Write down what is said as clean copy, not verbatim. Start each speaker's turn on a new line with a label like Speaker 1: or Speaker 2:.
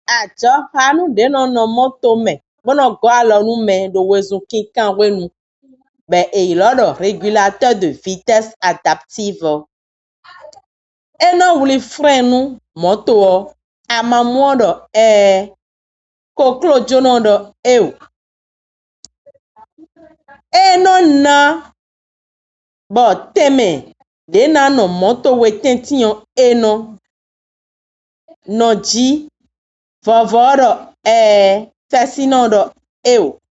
Speaker 1: Acho hanu de no moto me. Bono go alonu me do wezu kinkan wenu. Ben régulateur de vitesse adaptive. Eno wuli frenu moto amamodo koklo jonodo ew. Eno na bo teme de na no moto wetention eno no ji vovodo fesinodo ew.